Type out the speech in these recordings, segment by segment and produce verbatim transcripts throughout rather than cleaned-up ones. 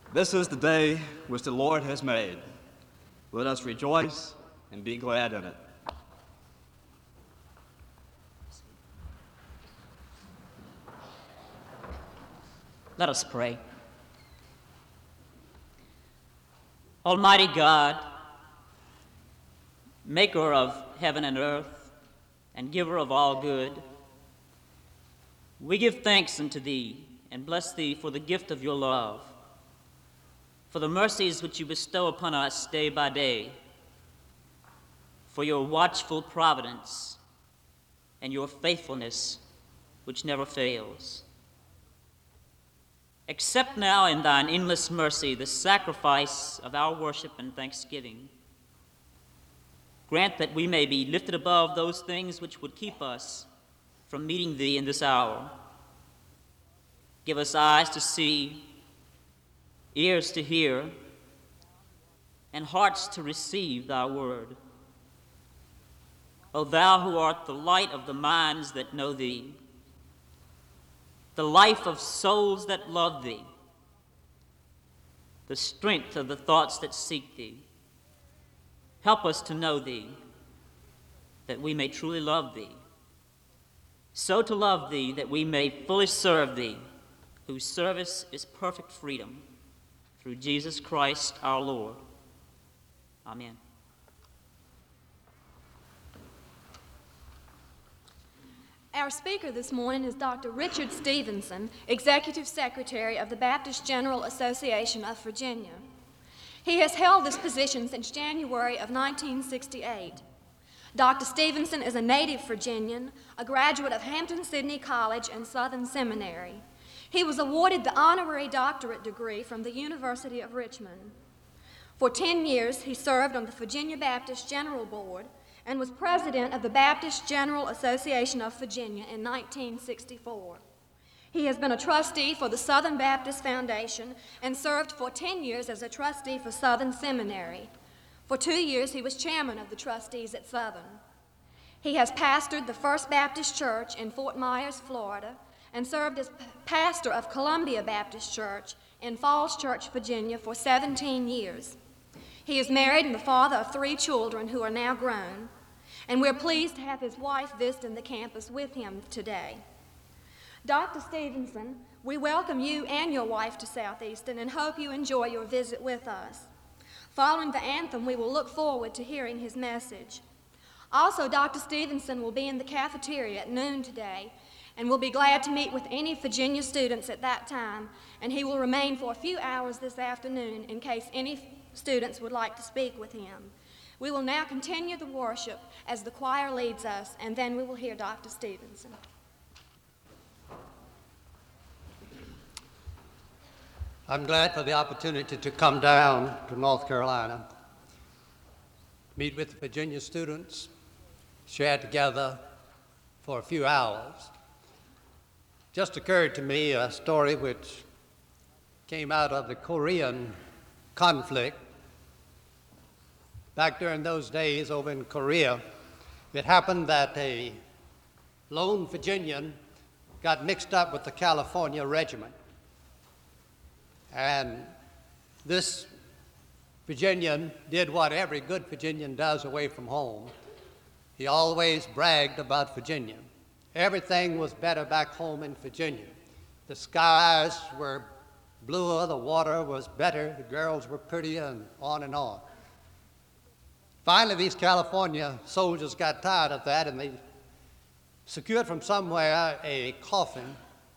This is the day which the Lord has made. Let us rejoice and be glad in it. Let us pray. Almighty God, maker of heaven and earth, and giver of all good, we give thanks unto thee and bless thee for the gift of your love, for the mercies which you bestow upon us day by day, for your watchful providence and your faithfulness which never fails. Accept now in thine endless mercy the sacrifice of our worship and thanksgiving. Grant that we may be lifted above those things which would keep us from meeting thee in this hour. Give us eyes to see, ears to hear, and hearts to receive thy word. O thou who art the light of the minds that know thee, the life of souls that love thee, the strength of the thoughts that seek thee, help us to know thee, that we may truly love thee, so to love thee that we may fully serve thee, whose service is perfect freedom, through Jesus Christ our Lord. Amen. Our speaker this morning is Doctor Richard Stevenson, Executive Secretary of the Baptist General Association of Virginia. He has held this position since January of nineteen sixty-eight. Doctor Stevenson is a native Virginian, a graduate of Hampton-Sydney College and Southern Seminary. He was awarded the honorary doctorate degree from the University of Richmond. For ten years, he served on the Virginia Baptist General Board and was president of the Baptist General Association of Virginia in nineteen sixty-four. He has been a trustee for the Southern Baptist Foundation and served for ten years as a trustee for Southern Seminary. For two years, he was chairman of the trustees at Southern. He has pastored the First Baptist Church in Fort Myers, Florida, and served as pastor of Columbia Baptist Church in Falls Church, Virginia, for seventeen years. He is married and the father of three children who are now grown, and we're pleased to have his wife visiting the campus with him today. Doctor Stevenson, we welcome you and your wife to Southeastern and hope you enjoy your visit with us. Following the anthem, we will look forward to hearing his message. Also, Doctor Stevenson will be in the cafeteria at noon today, and we'll be glad to meet with any Virginia students at that time, and he will remain for a few hours this afternoon in case any students would like to speak with him. We will now continue the worship as the choir leads us, and then we will hear Doctor Stevenson. I'm glad for the opportunity to come down to North Carolina, meet with the Virginia students, share together for a few hours. Just occurred to me a story which came out of the Korean conflict. Back during those days over in Korea, it happened that a lone Virginian got mixed up with the California regiment. And this Virginian did what every good Virginian does away from home. He always bragged about Virginia. Everything was better back home in Virginia. The skies were bluer, the water was better, the girls were prettier, and on and on. Finally, these California soldiers got tired of that, and they secured from somewhere a coffin.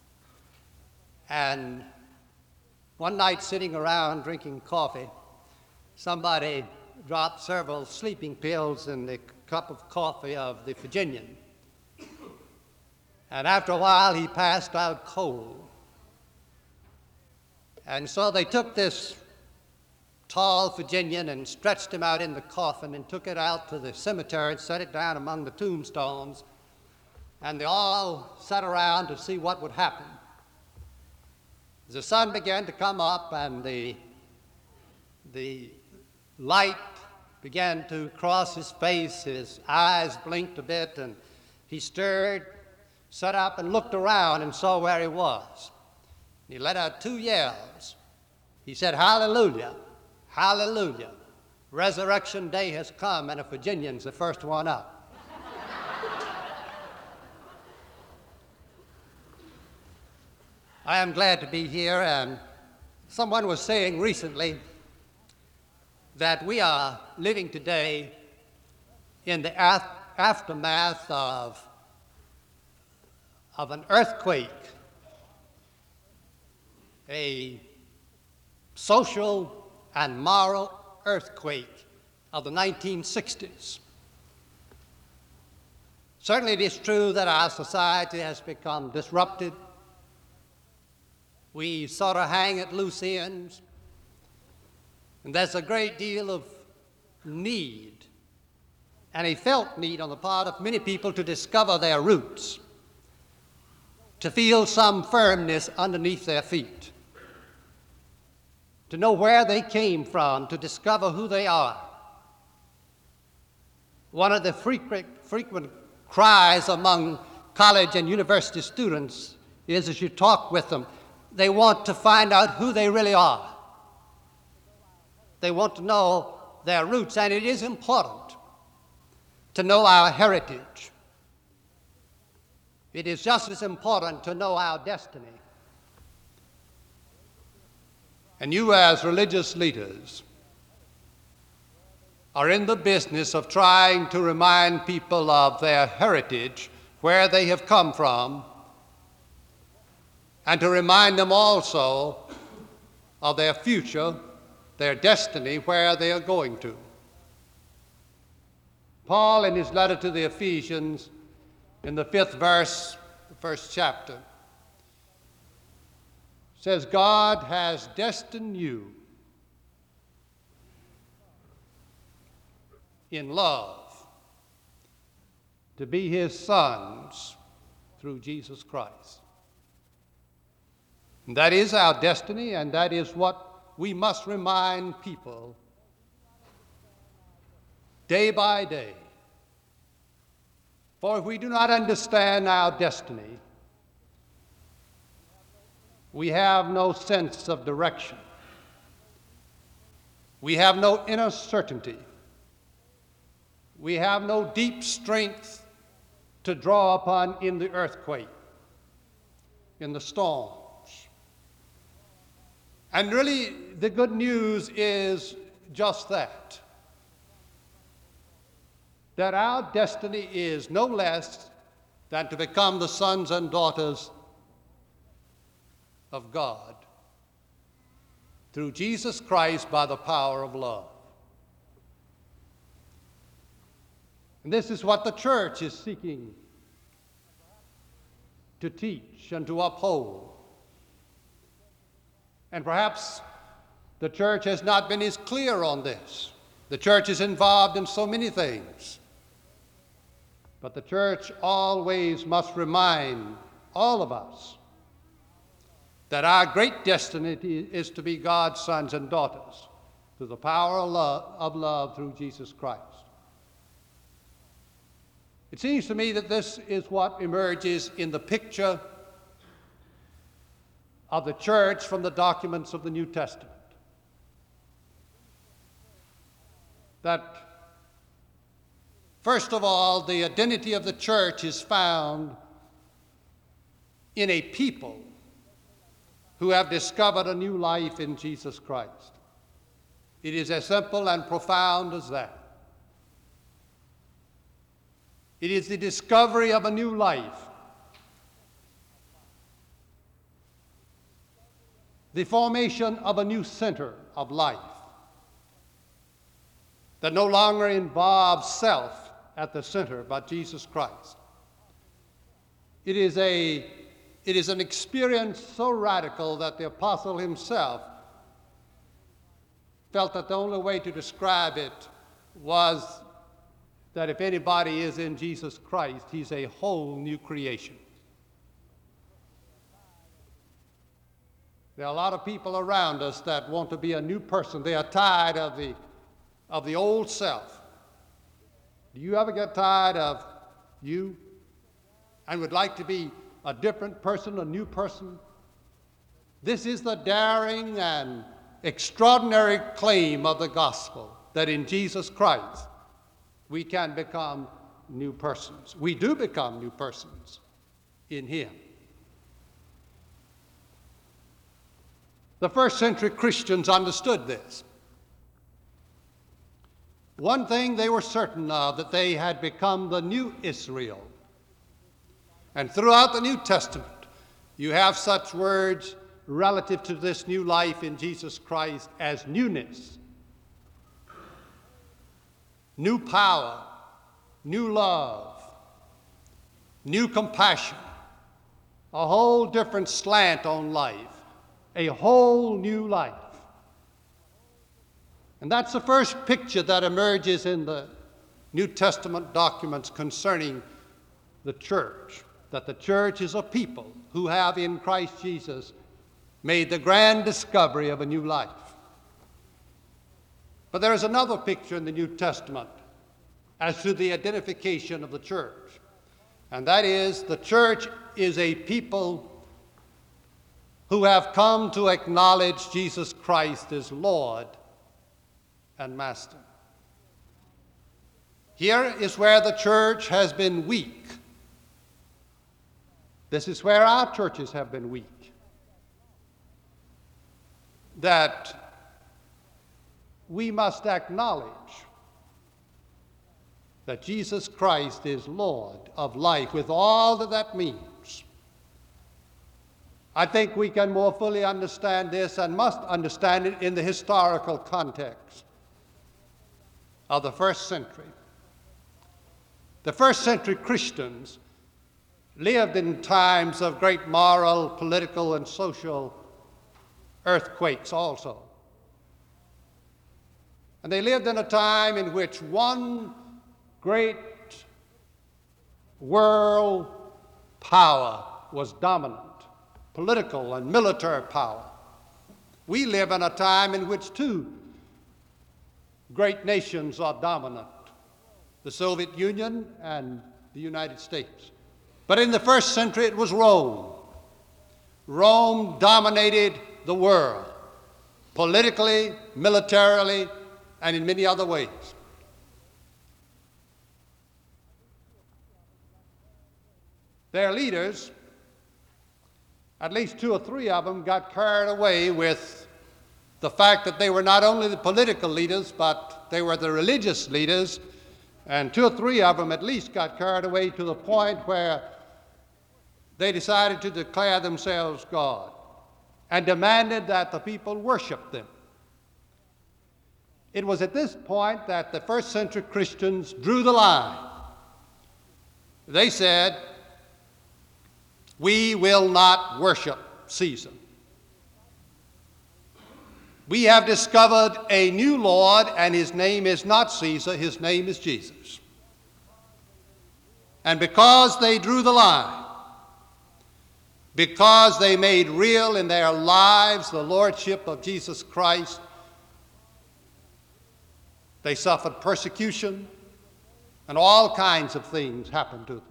And one night, sitting around drinking coffee, somebody dropped several sleeping pills in the cup of coffee of the Virginian. And after a while, he passed out cold. And so they took this tall Virginian and stretched him out in the coffin and took it out to the cemetery and set it down among the tombstones. And they all sat around to see what would happen. As the sun began to come up and the, the light began to cross his face, his eyes blinked a bit, and he stirred, sat up and looked around and saw where he was. He let out two yells. He said, hallelujah, hallelujah. Resurrection Day has come, and a Virginian's the first one up. I am glad to be here, and someone was saying recently that we are living today in the af- aftermath of, of an earthquake, a social and moral earthquake of the nineteen sixties. Certainly it is true that our society has become disrupted. We sort of hang at loose ends, and there's a great deal of need, and a felt need on the part of many people to discover their roots, to feel some firmness underneath their feet, to know where they came from, to discover who they are. One of the frequent, frequent cries among college and university students is, as you talk with them, they want to find out who they really are. They want to know their roots, and it is important to know our heritage. It is just as important to know our destiny. And you, as religious leaders, are in the business of trying to remind people of their heritage, where they have come from, and to remind them also of their future, their destiny, where they are going to. Paul, in his letter to the Ephesians, in the fifth verse, the first chapter, says, God has destined you in love to be his sons through Jesus Christ. And that is our destiny, and that is what we must remind people day by day. For if we do not understand our destiny, we have no sense of direction. We have no inner certainty. We have no deep strength to draw upon in the earthquake, in the storms. And really, the good news is just that, that our destiny is no less than to become the sons and daughters of God through Jesus Christ by the power of love. And this is what the church is seeking to teach and to uphold. And perhaps the church has not been as clear on this. The church is involved in so many things. But the church always must remind all of us that our great destiny is to be God's sons and daughters through the power of love, of love through Jesus Christ. It seems to me that this is what emerges in the picture of the church from the documents of the New Testament. That, first of all, the identity of the church is found in a people who have discovered a new life in Jesus Christ. It is as simple and profound as that. It is the discovery of a new life, the formation of a new center of life that no longer involves self at the center, but Jesus Christ. It is a, it is an experience so radical that the apostle himself felt that the only way to describe it was that if anybody is in Jesus Christ, he's a whole new creation. There are a lot of people around us that want to be a new person. They are tired of the, of the old self. Do you ever get tired of you and would like to be a different person, a new person? This is the daring and extraordinary claim of the gospel that in Jesus Christ we can become new persons. We do become new persons in him. The first century Christians understood this. One thing they were certain of, that they had become the new Israel. And throughout the New Testament, you have such words relative to this new life in Jesus Christ as newness, new power, new love, new compassion, a whole different slant on life, a whole new life. And that's the first picture that emerges in the New Testament documents concerning the church, that the church is a people who have in Christ Jesus made the grand discovery of a new life. But there is another picture in the New Testament as to the identification of the church, and that is the church is a people who have come to acknowledge Jesus Christ as Lord and Master. Here is where the church has been weak. This is where our churches have been weak. That we must acknowledge that Jesus Christ is Lord of life, with all that that means. I think we can more fully understand this and must understand it in the historical context of the first century. The first century Christians lived in times of great moral, political, and social earthquakes also. And they lived in a time in which one great world power was dominant, political and military power. We live in a time in which two great nations are dominant, the Soviet Union and the United States. But in the first century, it was Rome. Rome dominated the world, politically, militarily, and in many other ways. Their leaders, at least two or three of them, got carried away with the fact that they were not only the political leaders, but they were the religious leaders, and two or three of them at least got carried away to the point where they decided to declare themselves God and demanded that the people worship them. It was at this point that the first century Christians drew the line. They said, "We will not worship Caesar. We have discovered a new Lord, and his name is not Caesar, his name is Jesus." And because they drew the line, because they made real in their lives the lordship of Jesus Christ, they suffered persecution, and all kinds of things happened to them.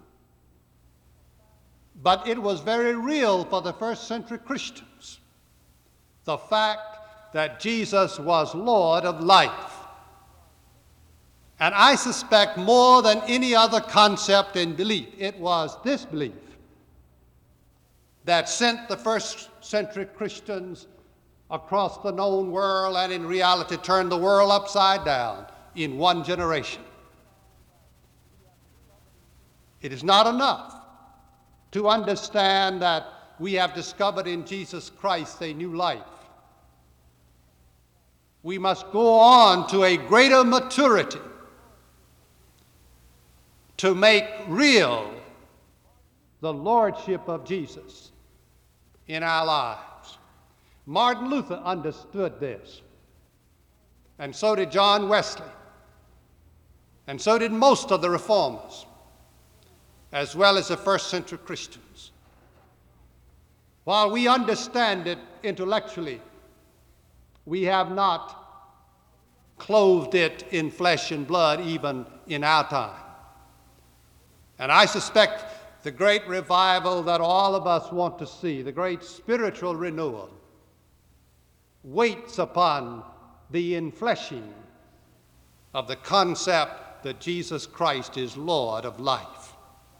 But it was very real for the first century Christians, the fact that Jesus was Lord of life. And I suspect more than any other concept and belief, it was this belief that sent the first century Christians across the known world and in reality turned the world upside down in one generation. It is not enough to understand that we have discovered in Jesus Christ a new life. We must go on to a greater maturity to make real the lordship of Jesus in our lives. Martin Luther understood this, and so did John Wesley, and so did most of the reformers, as well as the first century Christians. While we understand it intellectually, we have not clothed it in flesh and blood even in our time. And I suspect the great revival that all of us want to see, the great spiritual renewal, waits upon the infleshing of the concept that Jesus Christ is Lord of life.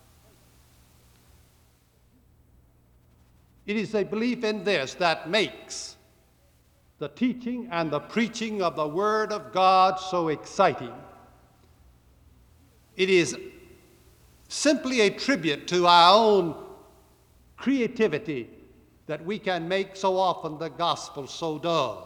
It is a belief in this that makes the teaching and the preaching of the Word of God so exciting. It is simply a tribute to our own creativity that we can make so often the gospel so dull.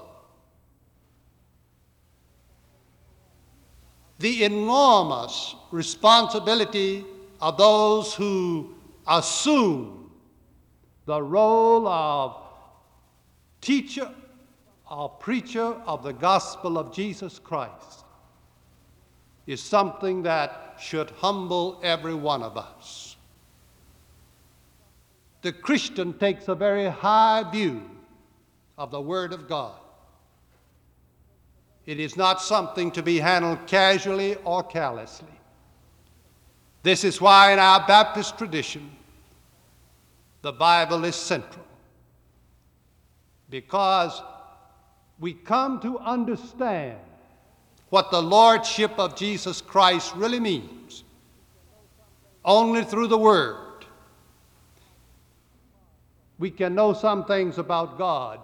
The enormous responsibility of those who assume the role of teacher or preacher of the gospel of Jesus Christ is something that should humble every one of us. The Christian takes a very high view of the Word of God. It is not something to be handled casually or carelessly. This is why in our Baptist tradition, the Bible is central, because we come to understand what the Lordship of Jesus Christ really means only through the Word. We can know some things about God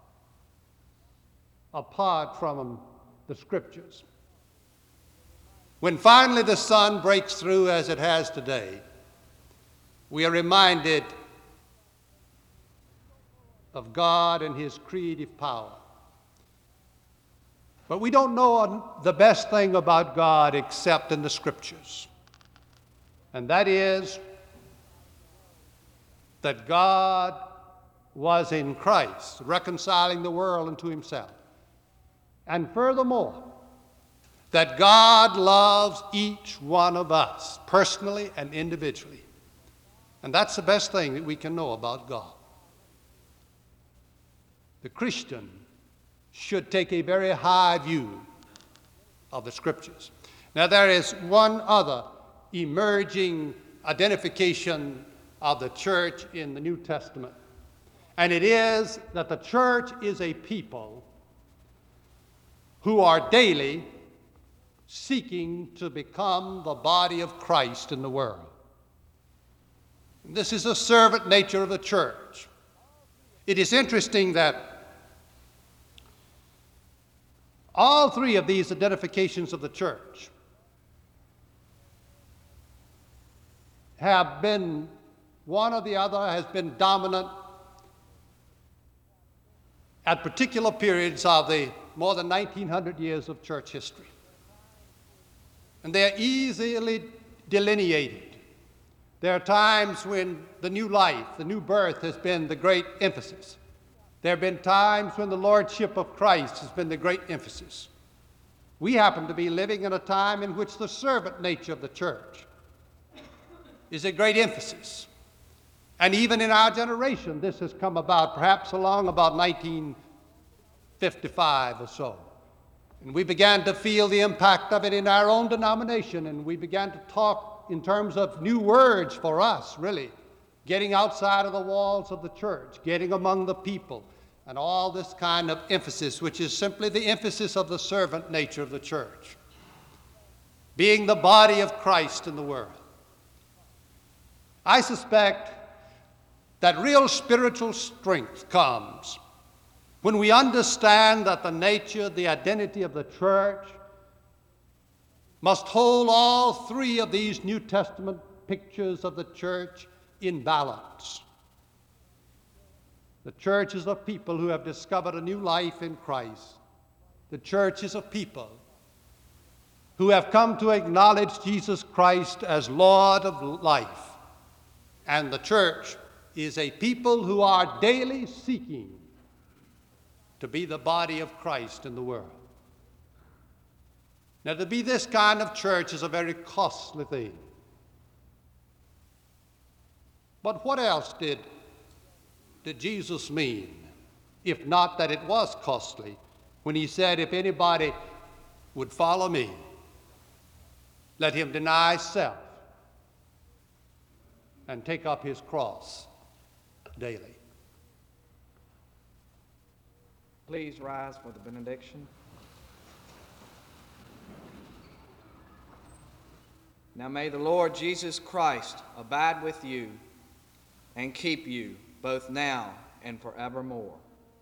apart from the Scriptures. When finally the sun breaks through, as it has today, we are reminded of God and His creative power. But we don't know the best thing about God except in the Scriptures, and that is that God was in Christ, reconciling the world unto Himself. And furthermore, that God loves each one of us, personally and individually. And that's the best thing that we can know about God. The Christian should take a very high view of the Scriptures. Now, there is one other emerging identification of the church in the New Testament, and it is that the church is a people who are daily seeking to become the body of Christ in the world. And this is the servant nature of the church. It is interesting that all three of these identifications of the church have been, one or the other has been dominant at particular periods of the more than nineteen hundred years of church history. And they are easily delineated. There are times when the new life, the new birth has been the great emphasis. There have been times when the Lordship of Christ has been the great emphasis. We happen to be living in a time in which the servant nature of the church is a great emphasis. And even in our generation, this has come about perhaps along about nineteen fifty-five or so. And we began to feel the impact of it in our own denomination, and we began to talk in terms of new words for us, really, getting outside of the walls of the church, getting among the people, and all this kind of emphasis, which is simply the emphasis of the servant nature of the church, being the body of Christ in the world. I suspect that real spiritual strength comes when we understand that the nature, the identity of the church must hold all three of these New Testament pictures of the church in balance. The church is a people who have discovered a new life in Christ. The church is a people who have come to acknowledge Jesus Christ as Lord of life. And the church is a people who are daily seeking to be the body of Christ in the world. Now, to be this kind of church is a very costly thing. But what else did, did Jesus mean, if not that it was costly, when he said, if anybody would follow me, let him deny self and take up his cross daily. Please rise for the benediction. Now may the Lord Jesus Christ abide with you and keep you both now and forevermore.